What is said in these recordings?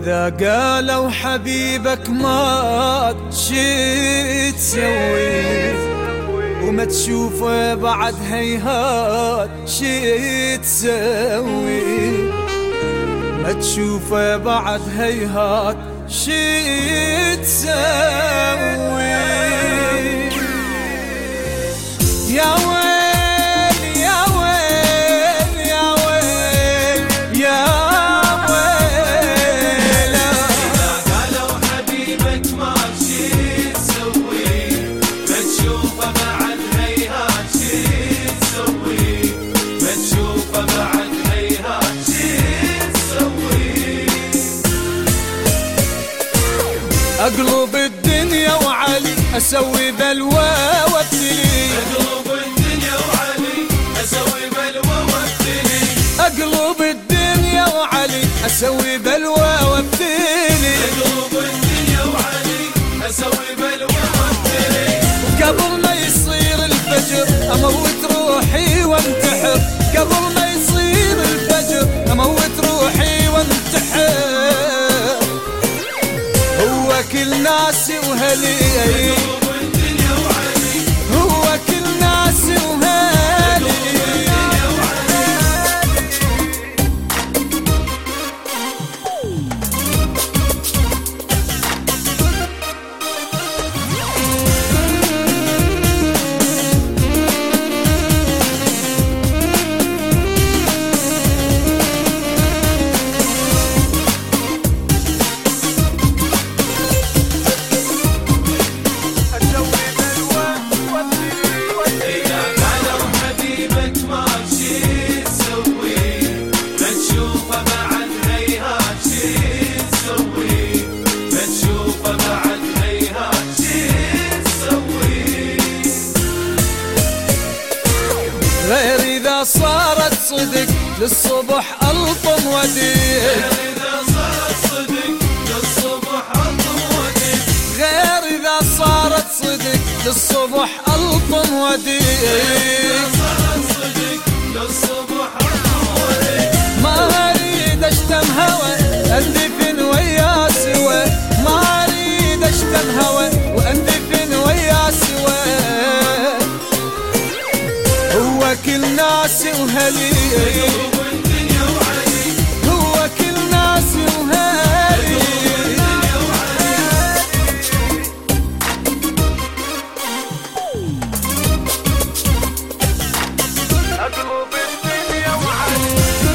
إذا قالوا حبيبك مات شي تسوي وما تشوفه بعد هيهات شي تسوي ما تشوفه بعد هيهات شي تسوي يا ويل يا ويل يا ويل يا ويل إذا قالوا حبيبك مات شي تسوي ما تشوفه بعد هيهات شي تسوي ما تشوفه بعد هيهات شي تسوي أقلب الدنيا وعلي أسوي بلوى وابتلي أقلب الدنيا وعلي أسوي بلوى وابتلي أقلب الدنيا وعلي أسوي بلوى وابتلي أقلب الدنيا وعلي أسوي بلوى وابتلي قبل ما يصير الفجر أموت روحي وانتحر قبل ما يصير الفجر أموت روحي وانتحر هو كل ناسي وهلي أقلب الدنيا وعلي هو كل ناسي وهلي إذا قالوا حبيبك مات شي تسوي ما تشوفه بعد هيهات شي تسوي ما تشوفه بعد هيهات شي تسوي غير إذا صارت صدق للصبح ألطم وديك إذا صارت صدق للصبح ألطم وديك غير إذا صارت صدق للصبح ألطم وديك صارت صدق للصبح ألطم وديك ما أريد أشتم هوى أندفن ويا سوى ما أريد أشتم هوى وأندفن ويا سوى هو كل ناسي وهلي أقلب الدنيا وعلي هو كل ناسي وهلي الدنيا وعلي أقلب الدنيا وعلي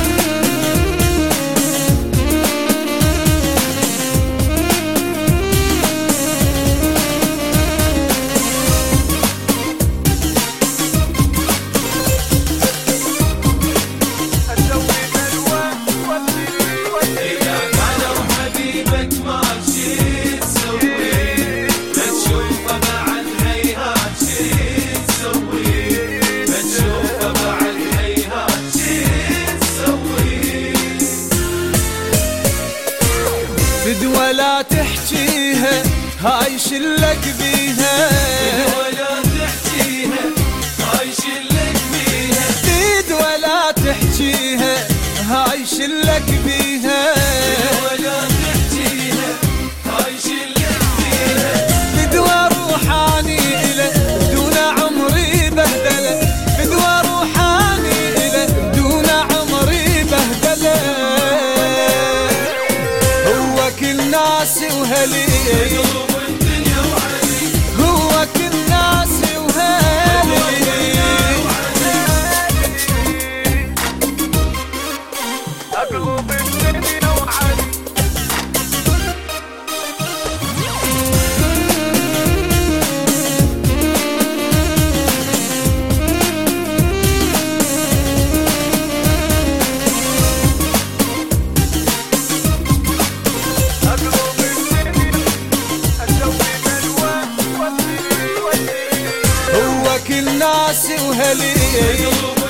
إذا قالوا حبيبك مات شي تسوي ما تشوفه بعد هيهات شي تسوي ما تشوفه بعد هيهات شي تسوي فدوى لا تحكيها هاي شلك بيها ولا تحكيها هاي شلك بيها فدوى لا تحكيها هاي شلك بيها ولا تحكيها هاي شلك بيها فدوى روحاني إله دون عمري بهدله فدوى روحاني إله دون عمري بهدله هو كل ناسي وهلي أقلب الدنيا وعلي هو كل ناسي وهلي أقلب الدنيا وعلي أقلب الدنيا أسوي بلوى هو كل ناسي وهلي أقلب